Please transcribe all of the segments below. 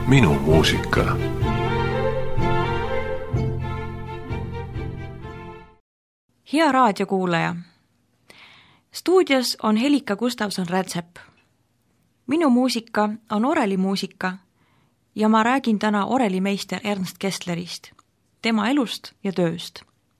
Minu muusika. Hea raadiokuulaja. Stuudios on Helika Gustavson-Rätsep. Minu muusika on orelimuusika ja ma räägin täna orelimeister Ernst Kesslerist, tema elust ja tööst.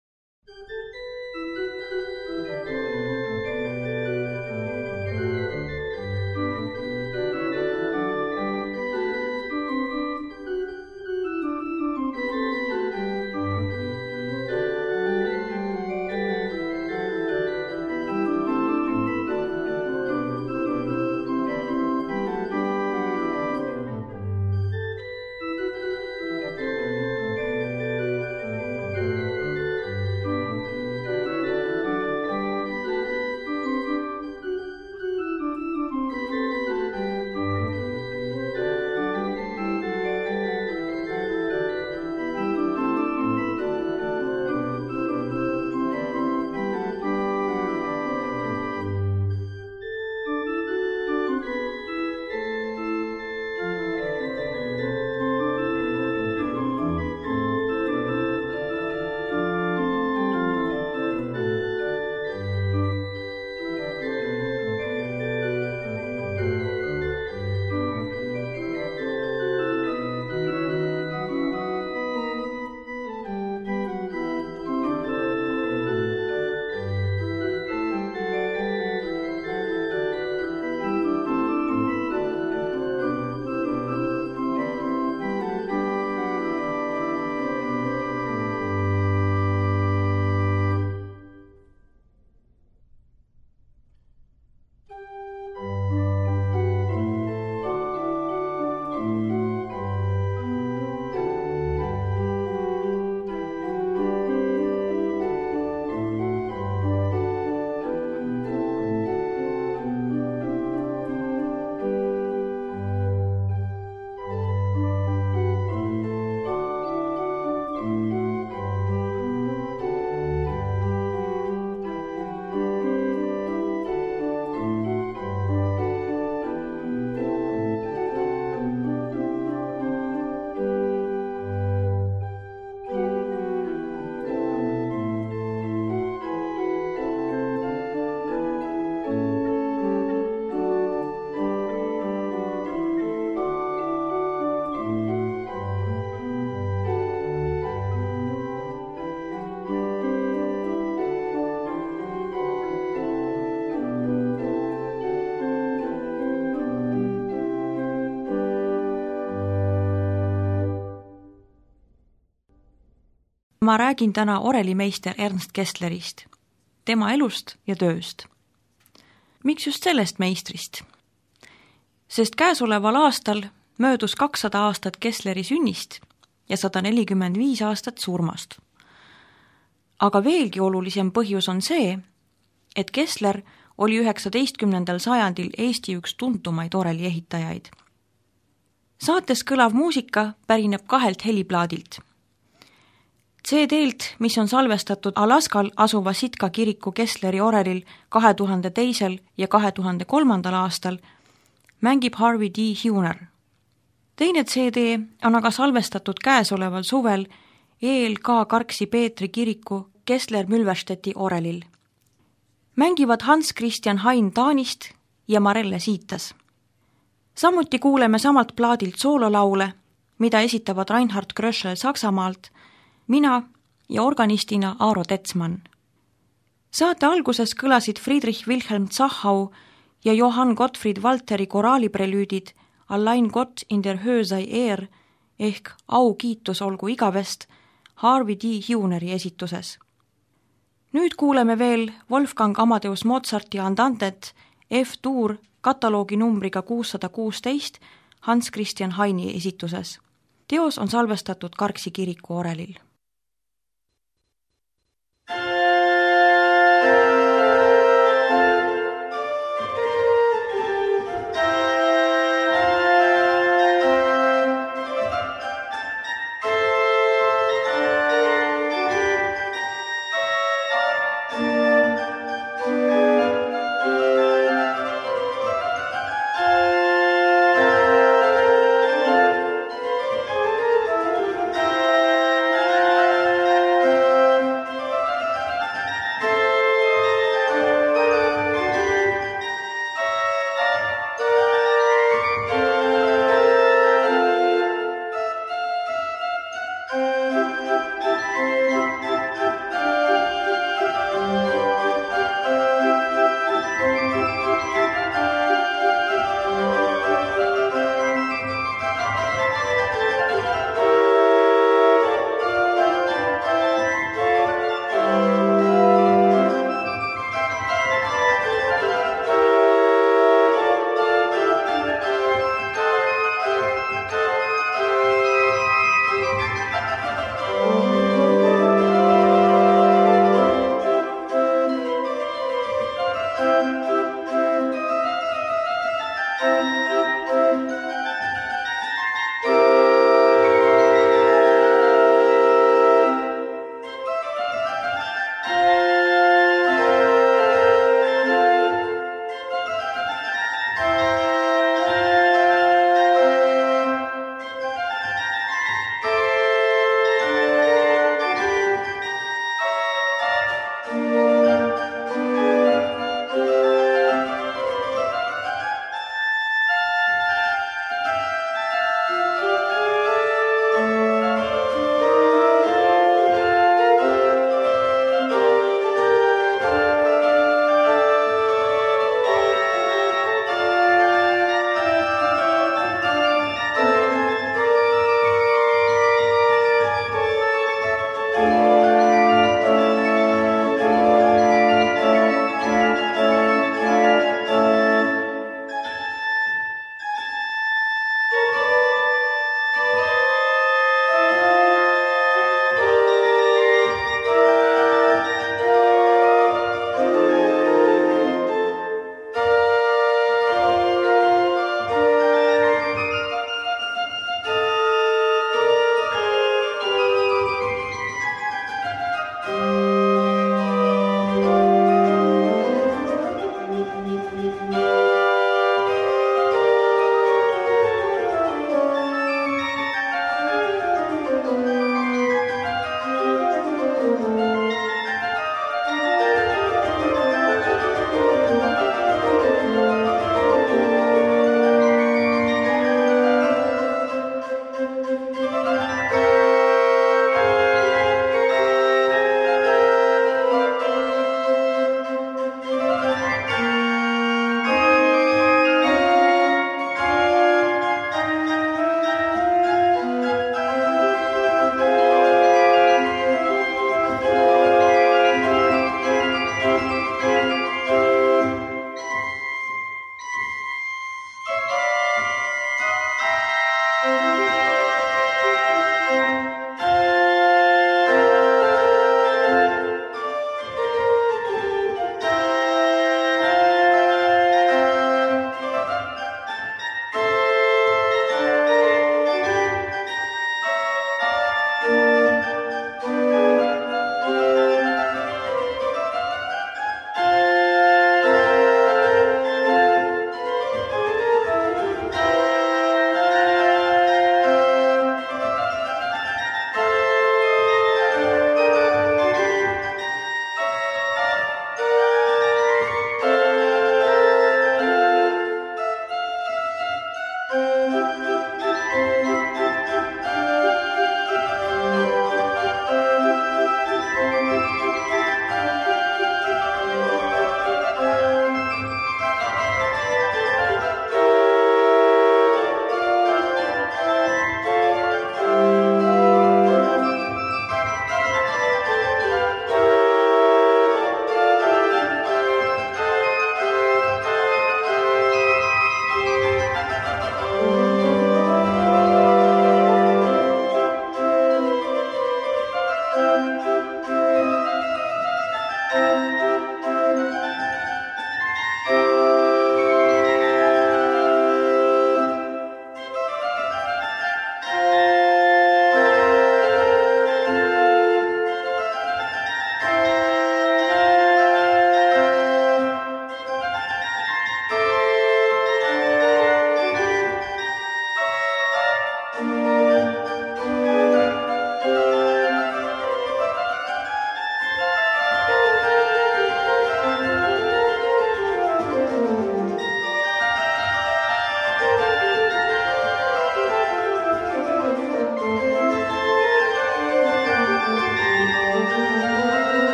Ma räägin täna orelimeister Ernst Kesslerist, tema elust ja tööst. Miks just sellest meistrist? Sest käesoleval aastal möödus 200 aastat Kessleri sünnist ja 145 aastat surmast. Aga veelgi olulisem põhjus on see, et Kessler oli 19. sajandil Eesti üks tuntumaid oreliehitajaid. Saates kõlav muusika pärineb 2 heliplaadilt. CD-lt, mis on salvestatud Alaskal asuva Sitka kiriku Kessleri orelil 2002. ja 2003. aastal, mängib Harvey D. Huner. Teine CD on aga salvestatud käesoleval suvel ELK Karksi-Peetri kiriku Kessler-Mülverstedti orelil. Mängivad Hans Christian Hein Taanist ja Marelle Siitas. Samuti kuuleme samalt plaadilt soololaule, mida esitavad Reinhard Gröschel Saksamaalt, mina ja organistina Aaro Tetsman. Saate alguses kõlasid Friedrich Wilhelm Zachau ja Johann Gottfried Walteri koraaliprelüüdid Allein Gott in der Höhe sei Ehr ehk Au kiitus olgu igavest Harvey D. Huneri esituses. Nüüd kuuleme veel Wolfgang Amadeus Mozarti Andantet F-tuur kataloogi numbriga 616 Hans Christian Heini esituses. Teos on salvestatud Karksi kiriku orelil.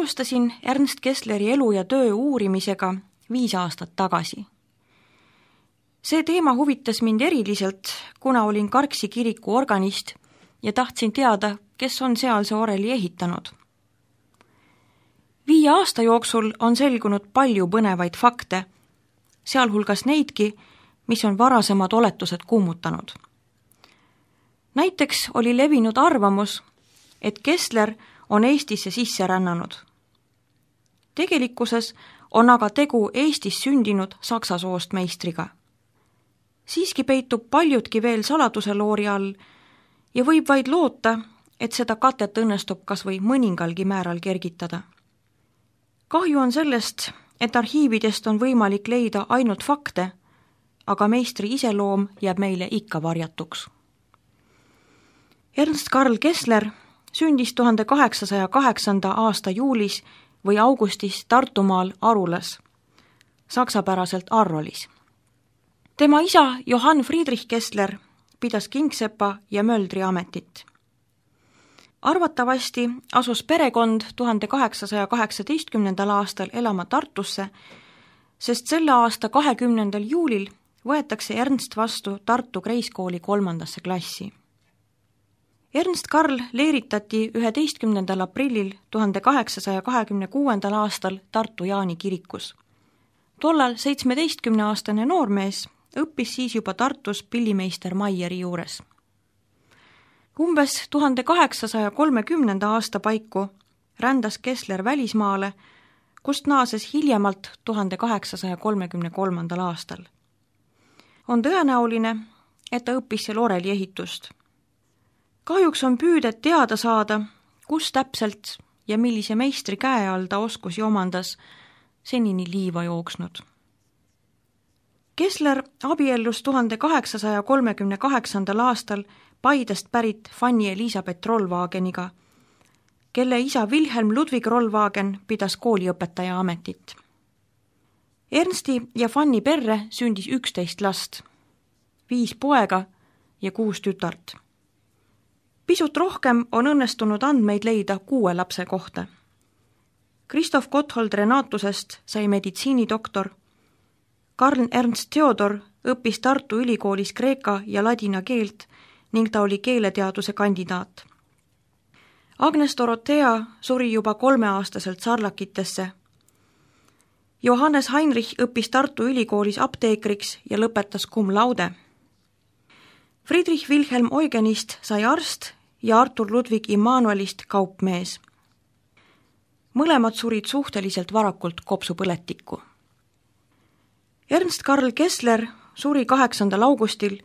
Alustasin Ernst Kessleri elu ja töö uurimisega 5 aastat tagasi. See teema huvitas mind eriliselt, kuna olin Karksi kiriku organist ja tahtsin teada, kes on sealse oreli ehitanud. 5 aasta jooksul on selgunud palju põnevaid fakte, sealhulgas neidki, mis on varasemad oletused kummutanud. Näiteks oli levinud arvamus, et Kessler on Eestisse sisse rännanud. Tegelikkuses on aga tegu Eestis sündinud saksa soost meistriga. Siiski peitub paljudki veel saladuse loori all ja võib vaid loota, et seda katet õnnestub kas või mõningalgi määral kergitada. Kahju on sellest, et arhiividest on võimalik leida ainult fakte, aga meistri iseloom jääb meile ikka varjatuks. Ernst Karl Kessler sündis 1808. aasta juulis või augustis Tartumaal Arulas, saksapäraselt Arrolis. Tema isa Johann Friedrich Kessler pidas kingsepa ja möldri ametit. Arvatavasti asus perekond 1818. aastal elama Tartusse, sest selle aasta 20. juulil võetakse Ernst vastu Tartu Kreiskooli 3. klassi. Ernst Karl leeritati 11. aprillil 1826. aastal Tartu Jaani kirikus. Tollal 17-aastane noormees õppis siis juba Tartus pillimeister Maieri juures. Umbes 1830. aasta paiku rändas Kessler välismaale, kust naases hiljemalt 1833. aastal. On tõenäoline, et ta õppis seal oreli ehitust. Kahjuks on püüded teada saada, kus täpselt ja millise meistri käe all ta oskusi omandas, senini liiva jooksnud. Kessler abiellus 1838. aastal Paidest pärit Fanny Elisabeth Rollwageniga, kelle isa Wilhelm Ludwig Rollwagen pidas kooliõpetaja ametit. Ernsti ja Fanny perre sündis 11 last, 5 poega ja 6 tütart. Pisut rohkem on õnnestunud andmeid leida 6 lapse kohta. Christoph Gotthold Renatusest sai meditsiinidoktor, Karl Ernst Theodor õppis Tartu Ülikoolis kreeka ja ladina keelt ning ta oli keeleteaduse kandidaat. Agnes Dorothea suri juba 3-aastaselt sarlakitesse. Johannes Heinrich õppis Tartu Ülikoolis apteekriks ja lõpetas cum laude. Friedrich Wilhelm Eugenist sai arst ja Artur Ludwig Immanuelist kaupmees. Mõlemad surid suhteliselt varakult kopsupõletikku. Ernst Karl Kessler suri 8. augustil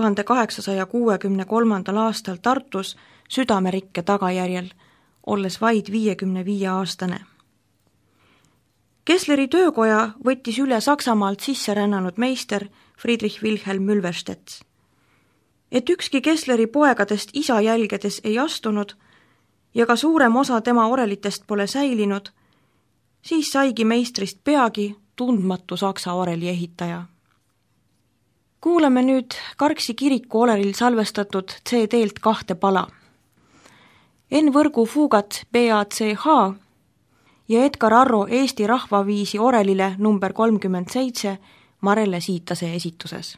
1863. aastal Tartus südamerikke tagajärjel, olles vaid 55-aastane. Kessleri töökoja võttis üle Saksamaalt sisse rännanud meister Friedrich Wilhelm Mülverstedt. Et ükski Kessleri poegadest isa jälgedes ei astunud ja ka suurem osa tema orelitest pole säilinud, siis saigi meistrist peagi tundmatu saksa oreli ehitaja. Kuulame nüüd Karksi kiriku orelil salvestatud CD-lt 2 pala. Enn Võrgu fuugat BACH ja Edgar Arro Eesti rahvaviisi orelile number 37 Marelle Siitase esituses.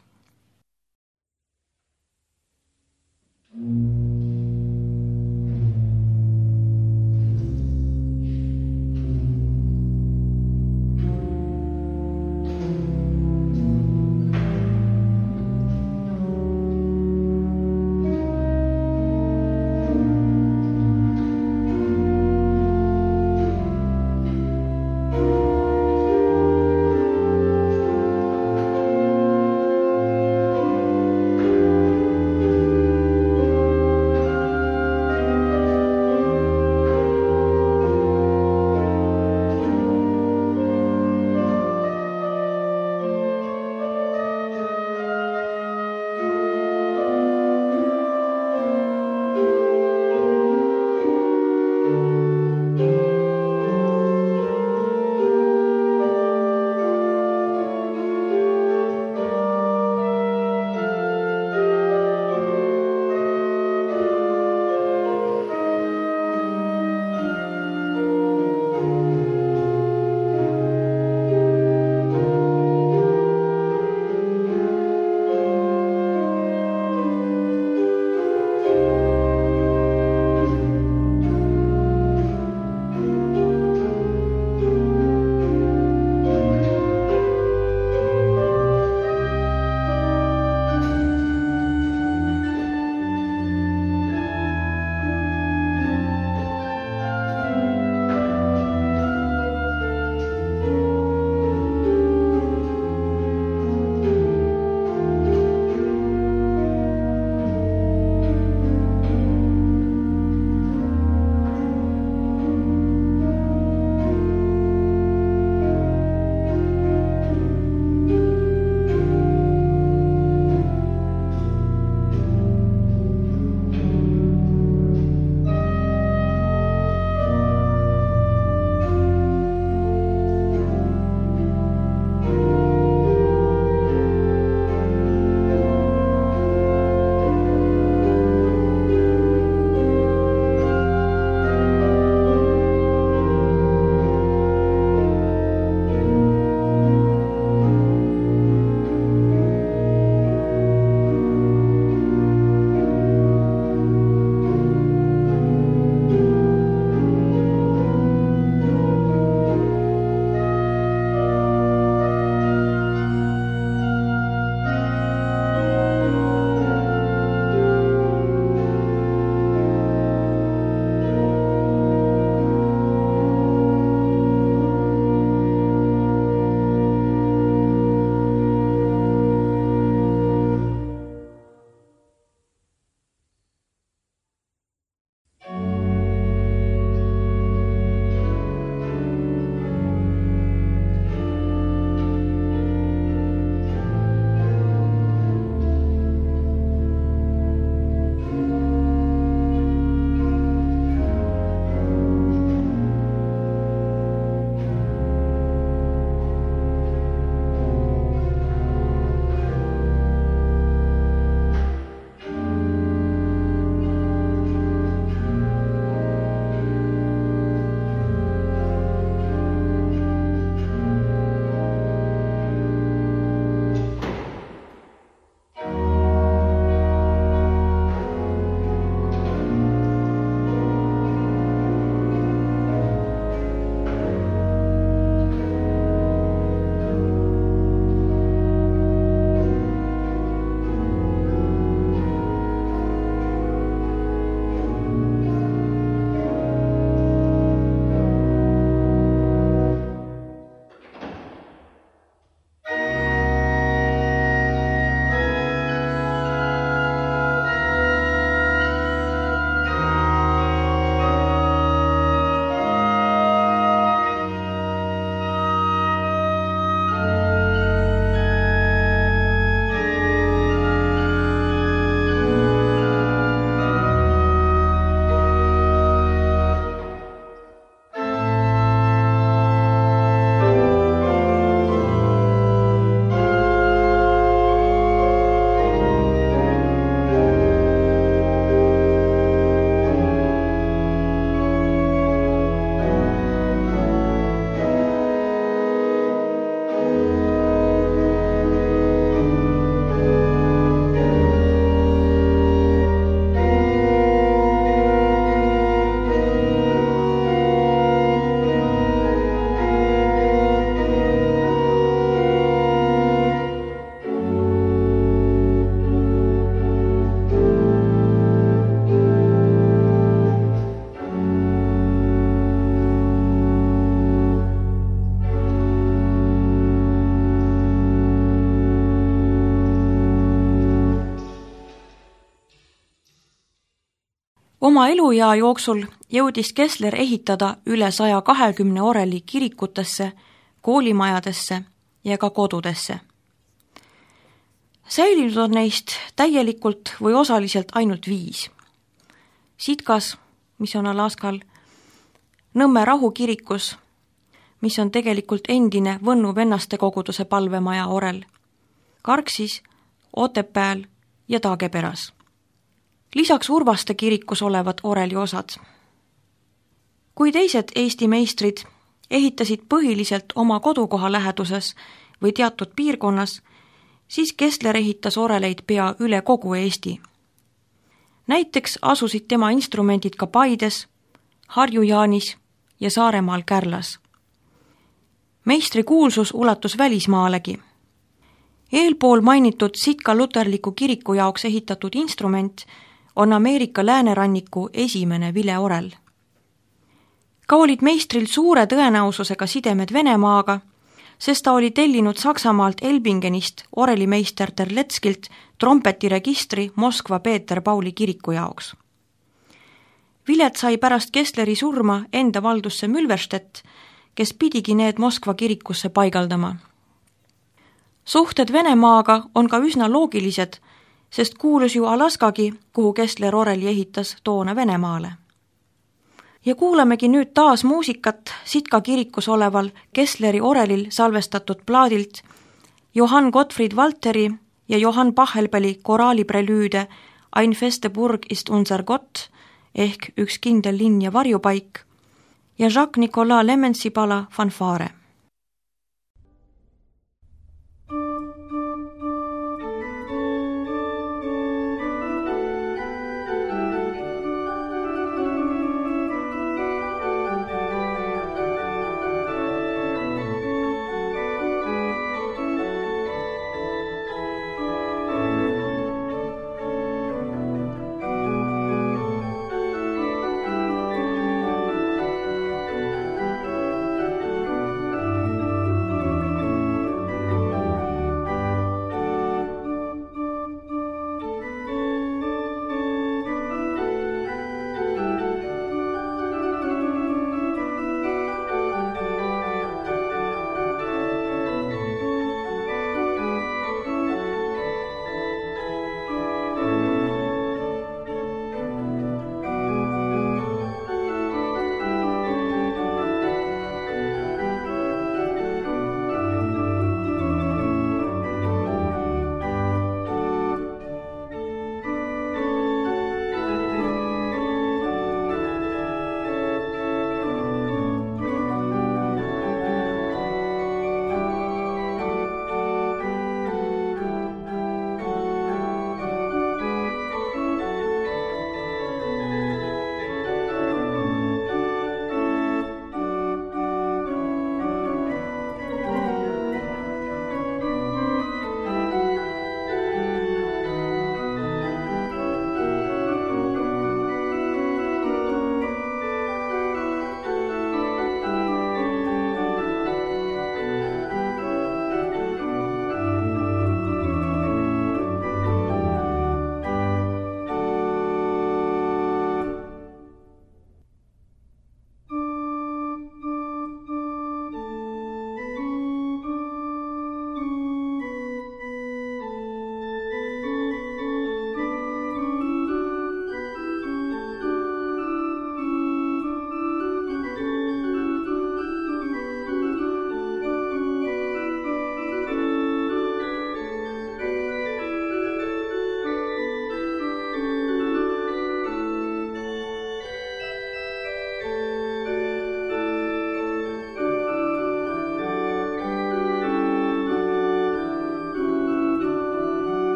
Oma eluea jooksul jõudis Kessler ehitada üle 120 oreli kirikutesse, koolimajadesse ja ka kodudesse. Säilinud on neist täielikult või osaliselt ainult 5. Sitkas, mis on Alaskal, Nõmme rahukirikus, mis on tegelikult endine Võnnu vennaste koguduse palvemaja orel, Karksis, Otepääl ja Taageperas. Lisaks Urvaste kirikus olevad oreli osad. Kui teised Eesti meistrid ehitasid põhiliselt oma kodukoha läheduses või teatud piirkonnas, siis Kessler ehitas oreleid pea üle kogu Eesti. Näiteks asusid tema instrumendid ka Paides, Harju-Jaanis ja Saaremaal Kärlas. Meistri kuulsus ulatus välismaalegi. Eelpool mainitud Sitka luterliku kiriku jaoks ehitatud instrument on Ameerika lääneranniku esimene vileorel. Ka olid meistril suure tõenäosusega sidemed Venemaaga, sest ta oli tellinud Saksamaalt Elbingenist orelimeister Terletskilt trompetiregistri Moskva Peeter Pauli kiriku jaoks. Vilet sai pärast Kessleri surma enda valdusse Mülverstedt, kes pidigi need Moskva kirikusse paigaldama. Suhted Venemaaga on ka üsna loogilised, sest kuulus ju Alaskagi, kuhu Kessler oreli ehitas toona Venemaale. Ja kuulamegi nüüd taas muusikat Sitka kirikus oleval Kessleri orelil salvestatud plaadilt Johann Gottfried Walteri ja Johann Pachelbeli koraaliprelüüde Ein feste Burg ist unser Gott ehk Üks kindel linn ja varjupaik ja Jacques-Nicolas Lemensi pala Fanfare.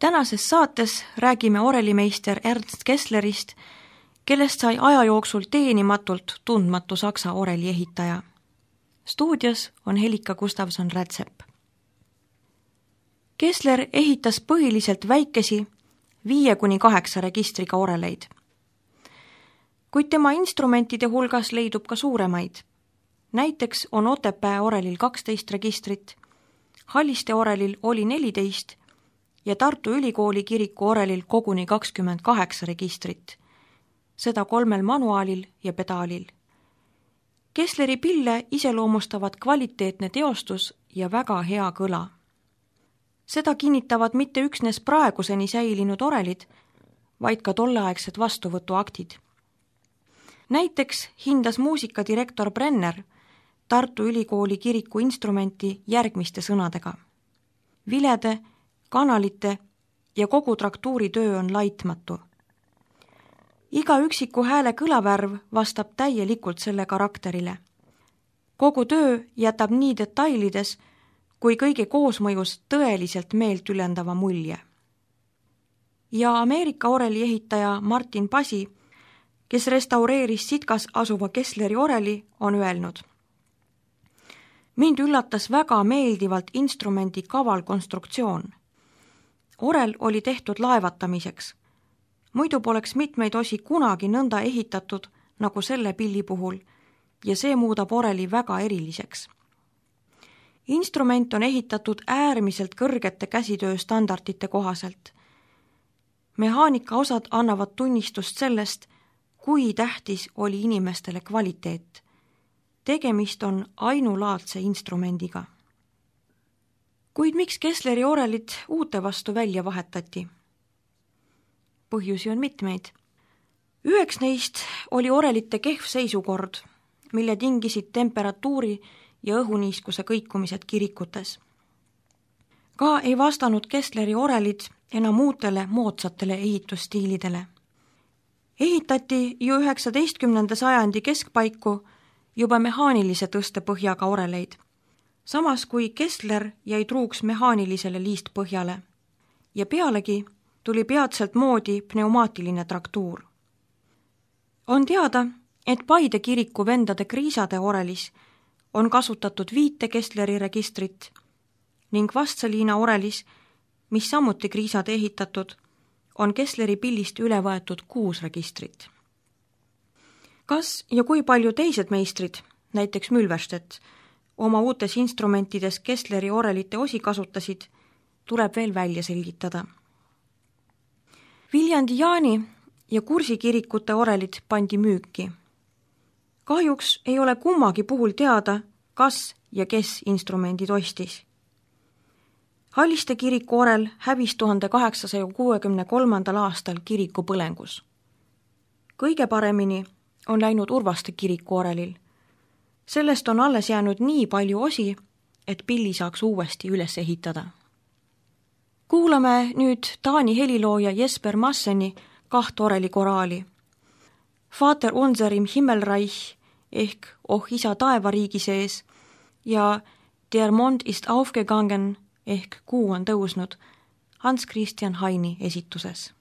Tänases saates räägime orelimeister Ernst Kesslerist, kellest sai aja jooksul teenimatult tundmatu saksa oreliehitaja. Stuudios on Helika Gustavson-Rätsep. Kessler ehitas põhiliselt väikesi 5-8 registriga oreleid. Kuid tema instrumentide hulgas leidub ka suuremaid. Näiteks on Otepää orelil 12 registrit, Halliste orelil oli 14 ja Tartu Ülikooli kiriku orelil koguni 28 registrit, seda 3 manuaalil ja pedaalil. Kessleri pille iseloomustavad kvaliteetne teostus ja väga hea kõla. Seda kinnitavad mitte üksnes praeguseni säilinud orelid, vaid ka tolleaegsed vastuvõtuaktid. Näiteks hindas muusikadirektor Brenner Tartu Ülikooli kiriku instrumenti järgmiste sõnadega. Vilede, kanalite ja kogu traktuuritöö on laitmatu. Iga üksiku hääle kõlavärv vastab täielikult selle karakterile. Kogu töö jätab nii detailides kui kõige koosmõjus tõeliselt meelt ülendava mulje. Ja Ameerika oreli ehitaja Martin Pasi, kes restaureeris Sitkas asuva Kessleri oreli, on öelnud: Mind üllatas väga meeldivalt instrumendi kaval konstruktsioon. Orel oli tehtud laevatamiseks. Muidu poleks mitmeid osi kunagi nõnda ehitatud nagu selle pilli puhul ja see muudab oreli väga eriliseks. Instrument on ehitatud äärmiselt kõrgete käsitöö standardite kohaselt. Mehaanikaosad annavad tunnistust sellest, kui tähtis oli inimestele kvaliteet. Tegemist on ainulaadse instrumendiga. Kuid miks Kessleri orelid uute vastu välja vahetati? Põhjusi on mitmeid. Üheks neist oli orelite kehv seisukord, mille tingisid temperatuuri ja õhuniiskuse kõikumised kirikutes. Ka ei vastanud Kessleri orelid enam uutele moodsatele ehitusstiilidele. Ehitati ju 19. sajandi keskpaiku juba mehaanilise tõstepõhjaga oreleid, samas kui Kessler jäi truuks mehaanilisele liistpõhjale ja pealegi tuli peatselt moodi pneumaatiline traktuur. On teada, et Paide kiriku vendade Kriisade orelis on kasutatud 5 Kessleri registrit ning Vastseliina orelis, mis samuti Kriisade ehitatud, on Kessleri pillist üle võetud 6 registrit. Kas ja kui palju teised meistrid, näiteks Mülverstedt, oma uutes instrumentides Kessleri orelite osi kasutasid, tuleb veel välja selgitada. Viljandi Jaani ja Kursi kirikute orelid pandi müüki. Kahjuks ei ole kummagi puhul teada, kas ja kes instrumendid ostis. Halliste kiriku orel hävis 1863. aastal kiriku põlengus. Kõige paremini on läinud Urvaste kiriku orelil. Sellest on alles jäänud nii palju osi, et pilli saaks uuesti üles ehitada. Kuulame nüüd Taani helilooja Jesper Masseni 2 orelikoraali. Vater unser im Himmelreich ehk Oh isa taevariigi sees ja Der Mond ist aufgegangen ehk Kuu on tõusnud Hans Christian Haini esituses.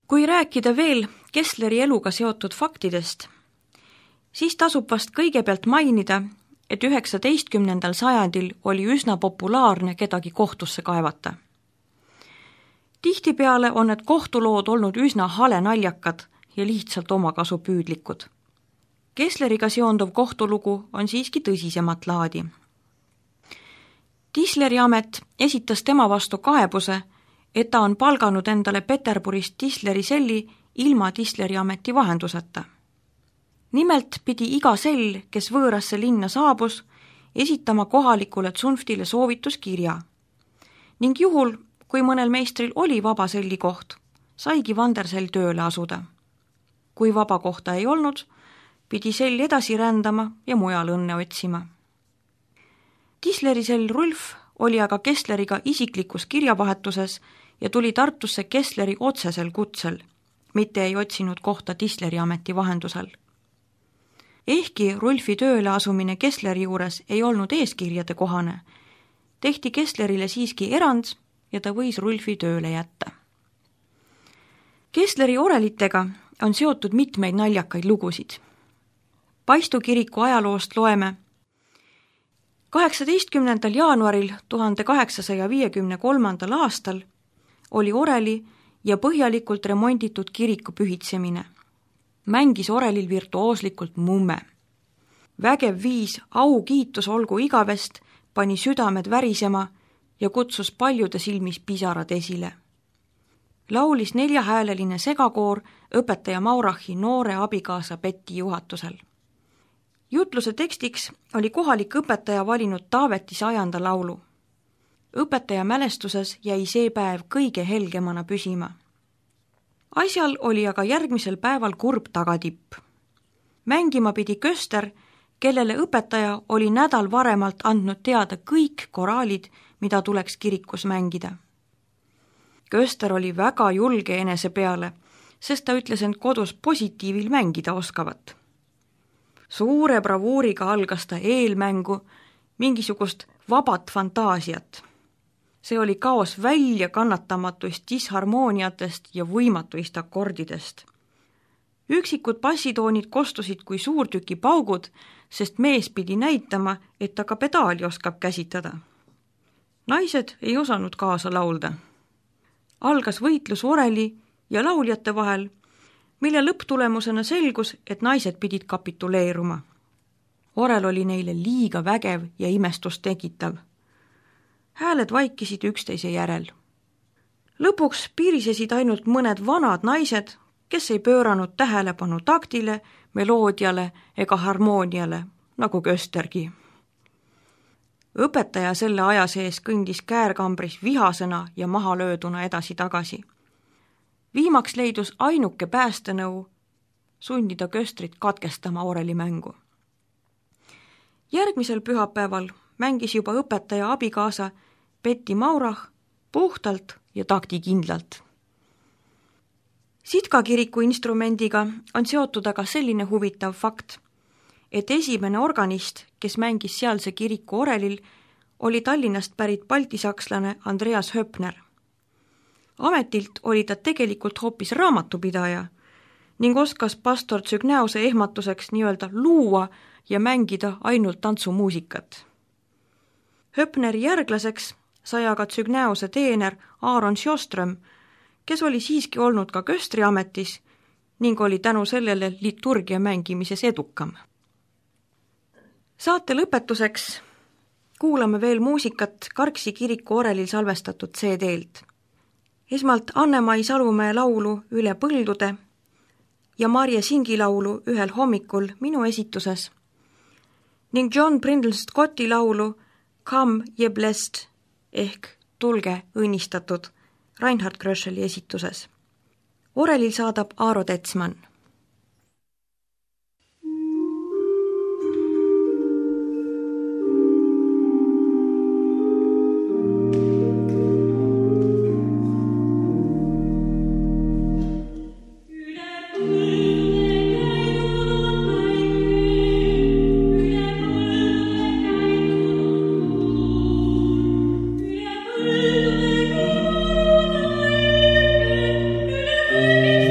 Kui rääkida veel Kessleri eluga seotud faktidest, siis tasub vast kõigepealt mainida, et 19. sajandil oli üsna populaarne kedagi kohtusse kaevata. Tihtipeale on need kohtulood olnud üsna halenaljakad ja lihtsalt omakasupüüdlikud. Kessleriga seonduv kohtulugu on siiski tõsisemat laadi. Tisleri amet esitas tema vastu kaebuse, et ta on palganud endale Peterburist Tisleri selli ilma Tisleri ameti vahenduseta. Nimelt pidi iga sell, kes võõrasse linna saabus, esitama kohalikule tsunftile soovituskirja. Ning juhul, kui mõnel meistril oli vaba selli koht, saigi vandersell tööle asuda. Kui vaba kohta ei olnud, pidi sell edasi rändama ja mujal õnne otsima. Tisleri sell Rulf oli aga Kessleriga isiklikus kirjavahetuses ja tuli Tartusse Kessleri otsesel kutsel, mitte ei otsinud kohta Tisleri ameti vahendusel. Ehkki Rulfi tööle asumine Kessleri juures ei olnud eeskirjade kohane, tehti Kesslerile siiski erand ja ta võis Rulfi tööle jätta. Kessleri orelitega on seotud mitmeid naljakaid lugusid. Paistu kiriku ajaloost loeme: 18. jaanuaril 1853. aastal oli oreli ja põhjalikult remonditud kiriku pühitsemine. Mängis orelil virtuooslikult mumme. Vägev viis aukiitus olgu igavest pani südamed värisema ja kutsus paljude silmis pisarad esile. Laulis 4-hääleline segakoor õpetaja Maurachi noore abikaasa Betty juhatusel. Jutluse tekstiks oli kohalik õpetaja valinud Taaveti 100. laulu. Õpetaja mälestuses jäi see päev kõige helgemana püsima. Asjal oli aga järgmisel päeval kurb tagatipp. Mängima pidi Köster, kellele õpetaja oli nädal varemalt andnud teada kõik koraalid, mida tuleks kirikus mängida. Köster oli väga julge enese peale, sest ta ütles end kodus positiivil mängida oskavat. Suure bravuuriga algas ta eelmängu, mingisugust vabat fantaasiat. See oli kaos välja kannatamatuist disharmooniatest ja võimatuist akordidest. Üksikud bassitoonid kostusid kui suurtüki paugud, sest mees pidi näitama, et ta ka pedaali oskab käsitada. Naised ei osanud kaasa laulda. Algas võitlus oreli ja lauljate vahel, mille lõpptulemusena selgus, et naised pidid kapituleeruma. Orel oli neile liiga vägev ja imestust tekitav. Hääled vaikisid üksteise järel. Lõpuks piirisesid ainult mõned vanad naised, kes ei pööranud tähelepanu taktile, meloodiale ega harmooniale, nagu Köstergi. Õpetaja selle aja sees kõndis käärkambris vihasena ja mahalööduna edasi-tagasi. Viimaks leidus ainuke päästenõu sundida Köstrit katkestama orelimängu. Järgmisel pühapäeval mängis juba õpetaja abikaasa Betty Maurach puhtalt ja taktikindlalt. Sitka kiriku instrumendiga on seotud aga selline huvitav fakt, et esimene organist, kes mängis sealse kiriku orelil, oli Tallinnast pärit baltisakslane Andreas Höppner. Ametilt oli ta tegelikult hoopis raamatupidaja ning oskas pastor Zügnäuse ehmatuseks nii-öelda luua ja mängida ainult tantsumuusikat. Höppneri järglaseks sai aga Zügnäuse teener Aaron Sjöström, kes oli siiski olnud ka Köstri ametis ning oli tänu sellele liturgia mängimises edukam. Saate lõpetuseks kuulame veel muusikat Karksi kiriku orelil salvestatud CD-lt. Esmalt Anne-Mai Salumäe laulu Üle põldude ja Marje Singi laulu Ühel hommikul minu esituses ning John Brindle Scotti laulu Come ye blessed ehk Tulge õnnistatud Reinhard Kröscheli esituses. Orelil saadab Aaro Tetsman. Thank you.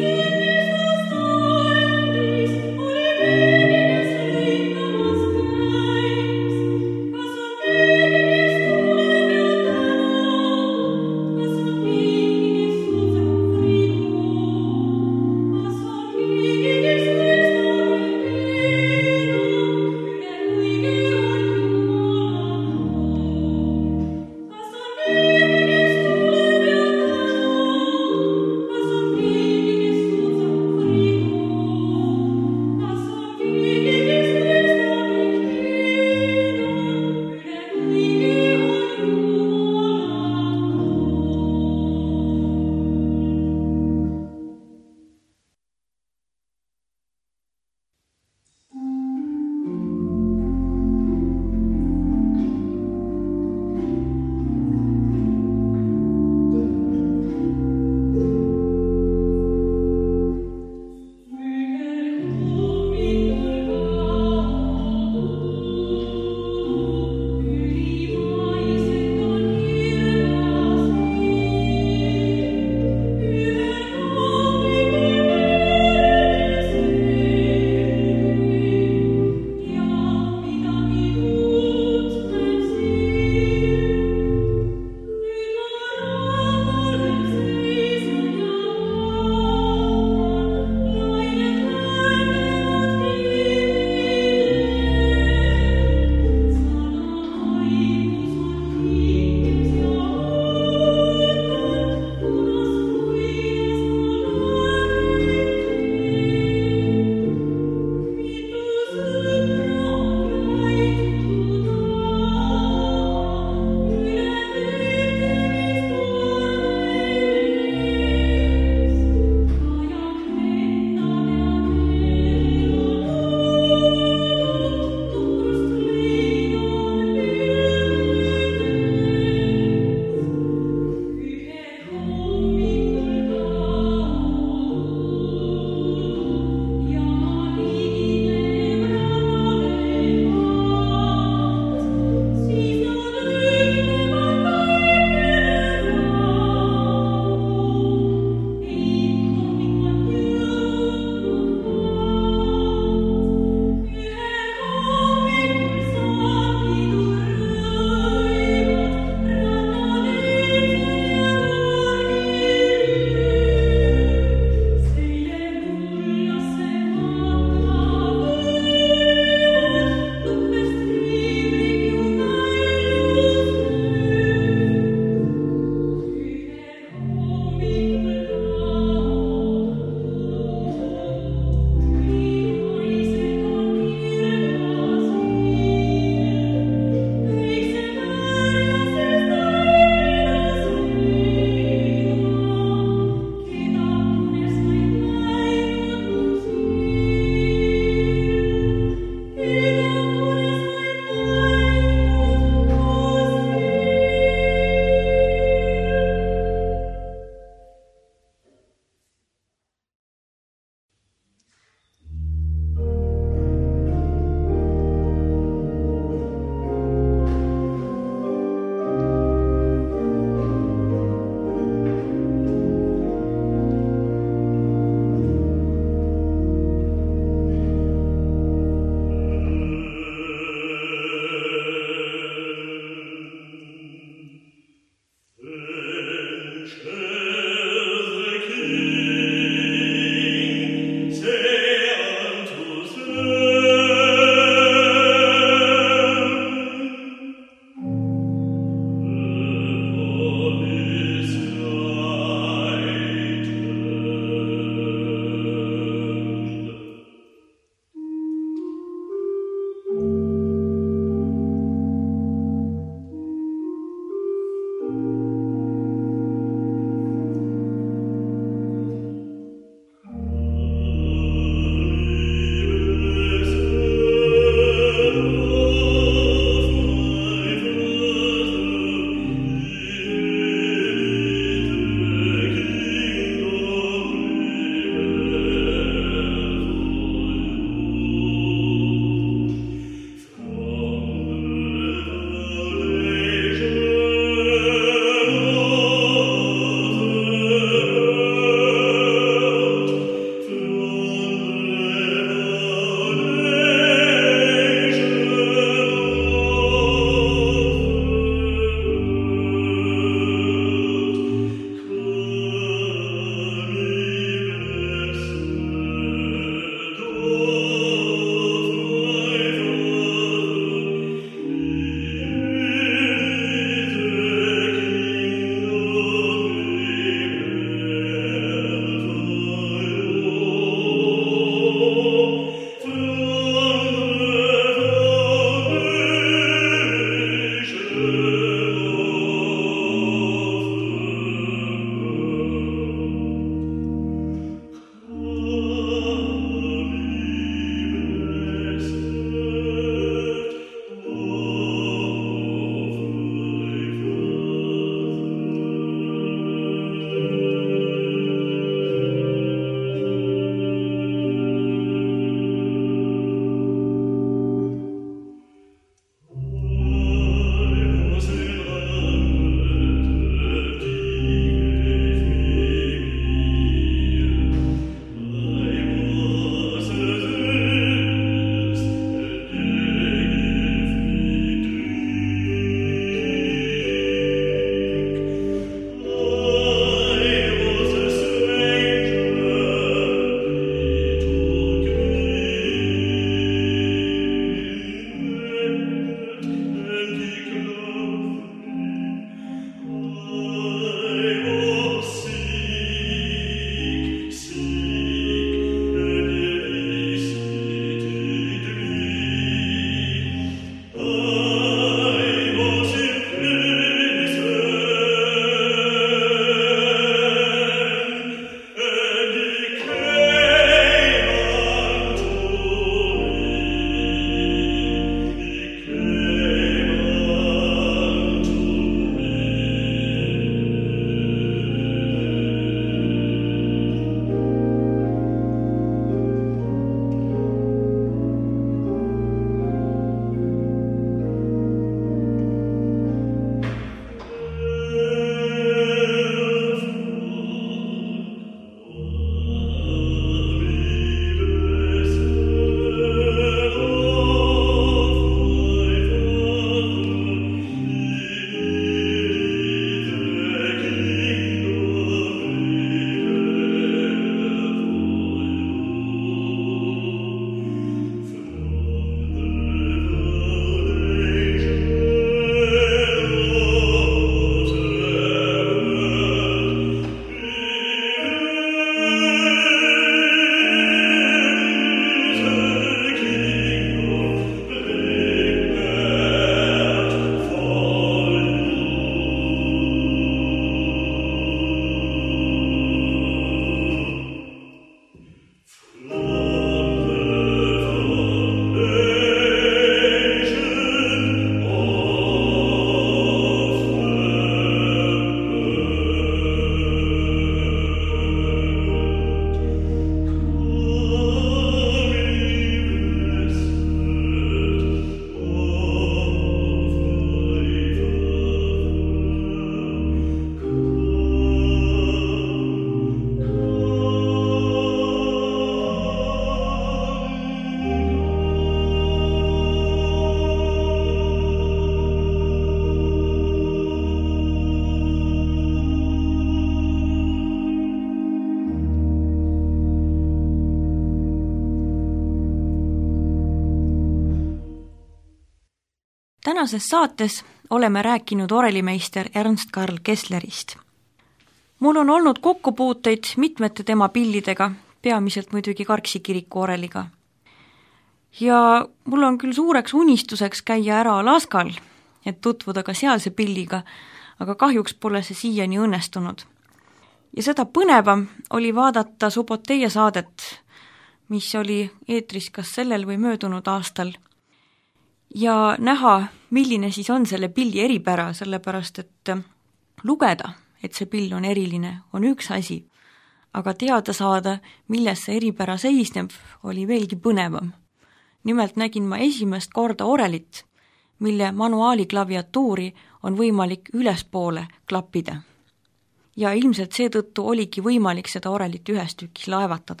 Tänases saates oleme rääkinud orelimeister Ernst Karl Kesslerist. Mul on olnud kokkupuuteid mitmete tema pillidega, peamiselt muidugi Karksi kiriku oreliga. Ja mul on küll suureks unistuseks käia ära Alaskal, et tutvuda ka sealse pilliga, aga kahjuks pole see siiani õnnestunud. Ja seda põnevam oli vaadata Suboteia saadet, mis oli eetris kas sellel või möödunud aastal, ja näha, milline siis on selle pilli eripära, sellepärast et lugeda, et see pill on eriline, on üks asi, aga teada saada, milles see eripära seisneb, oli veelgi põnevam. Nimelt nägin ma esimest korda orelit, mille manuaali klaviatuuri on võimalik ülespoole klappida. Ja ilmselt seetõttu oligi võimalik seda orelit ühes tükis laevatada.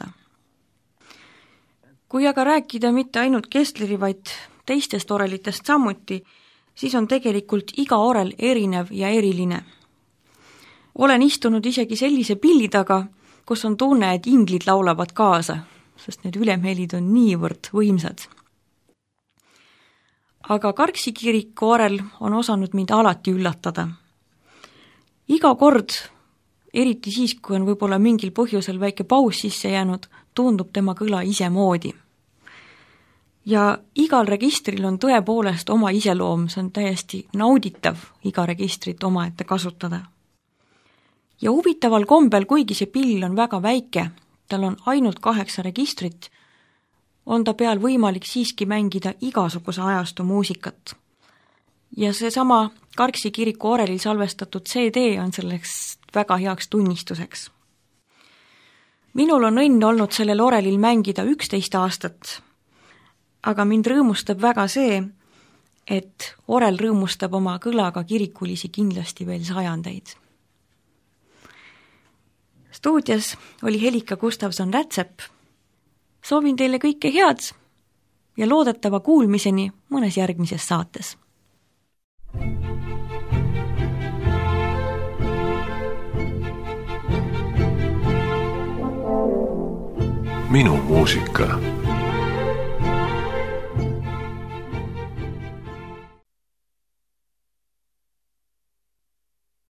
Kui aga rääkida mitte ainult Kessleri, vaid teistest orelitest samuti, siis on tegelikult iga orel erinev ja eriline. Olen istunud isegi sellise pilli taga, kus on tunne, et inglid laulavad kaasa, sest need ülemhelid on niivõrd võimsad. Aga Karksi kiriku orel on osanud mind alati üllatada. Iga kord, eriti siis, kui on võib-olla mingil põhjusel väike paus sisse jäänud, tundub tema kõla ise moodi. Ja igal registril on tõepoolest oma iseloom, see on täiesti nauditav iga registrit omaette kasutada. Ja huvitaval kombel, kuigi see pill on väga väike, tal on ainult 8 registrit, on ta peal võimalik siiski mängida igasuguse ajastu muusikat. Ja seesama Karksi kiriku orelil salvestatud CD on selleks väga heaks tunnistuseks. Minul on õnn olnud sellel orelil mängida 11 aastat, aga mind rõõmustab väga see, et orel rõõmustab oma kõlaga kirikulisi kindlasti veel sajandeid. Stuudios oli Helika Gustavson-Rätsep. Soovin teile kõike head ja loodetava kuulmiseni mõnes järgmises saates. Minu muusika.